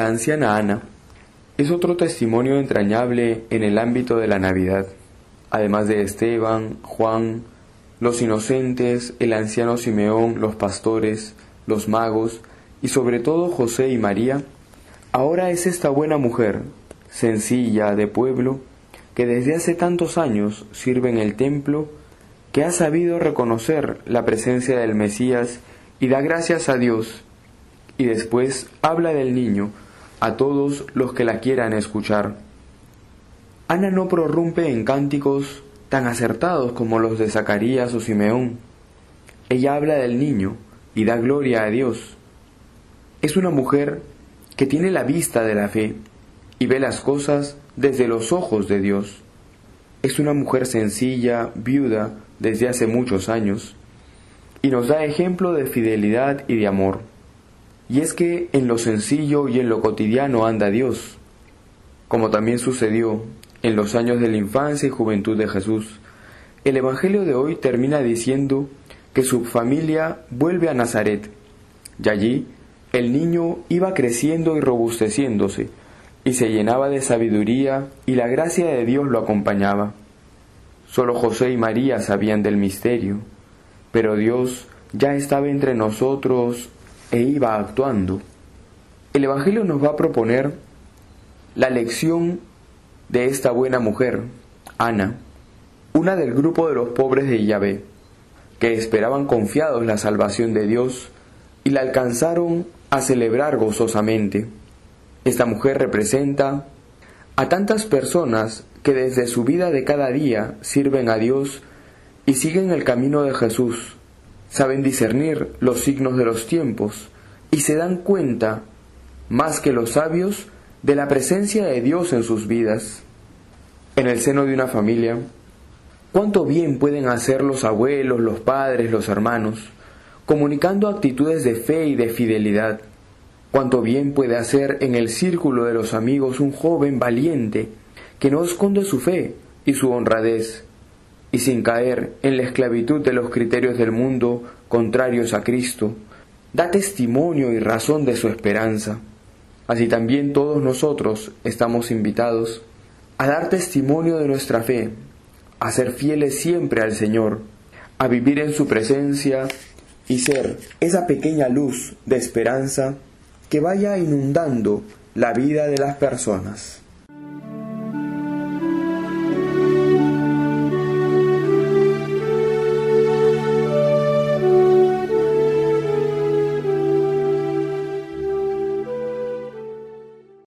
la anciana Ana es otro testimonio entrañable en el ámbito de la Navidad. Además de Esteban, Juan, los inocentes, el anciano Simeón, los pastores, los magos y sobre todo José y María, ahora es esta buena mujer, sencilla, de pueblo, que desde hace tantos años sirve en el templo, que ha sabido reconocer la presencia del Mesías y da gracias a Dios, y después habla del niño a todos los que la quieran escuchar. Ana no prorrumpe en cánticos tan acertados como los de Zacarías o Simeón. Ella habla del niño y da gloria a Dios. Es una mujer que tiene la vista de la fe y ve las cosas desde los ojos de Dios. Es una mujer sencilla, viuda desde hace muchos años, y nos da ejemplo de fidelidad y de amor. Y es que en lo sencillo y en lo cotidiano anda Dios, como también sucedió en los años de la infancia y juventud de Jesús. El Evangelio de hoy termina diciendo que su familia vuelve a Nazaret, y allí el niño iba creciendo y robusteciéndose, y se llenaba de sabiduría, y la gracia de Dios lo acompañaba. Solo José y María sabían del misterio, pero Dios ya estaba entre nosotros e iba actuando. El Evangelio nos va a proponer la lección de esta buena mujer, Ana, una del grupo de los pobres de Yahvé, que esperaban confiados la salvación de Dios y la alcanzaron a celebrar gozosamente. Esta mujer representa a tantas personas que desde su vida de cada día sirven a Dios y siguen el camino de Jesús, saben discernir los signos de los tiempos y se dan cuenta, más que los sabios, de la presencia de Dios en sus vidas. En el seno de una familia, cuánto bien pueden hacer los abuelos, los padres, los hermanos, comunicando actitudes de fe y de fidelidad. Cuánto bien puede hacer en el círculo de los amigos un joven valiente que no esconde su fe y su honradez, y sin caer en la esclavitud de los criterios del mundo contrarios a Cristo, da testimonio y razón de su esperanza. Así también todos nosotros estamos invitados a dar testimonio de nuestra fe, a ser fieles siempre al Señor, a vivir en su presencia y ser esa pequeña luz de esperanza que vaya inundando la vida de las personas.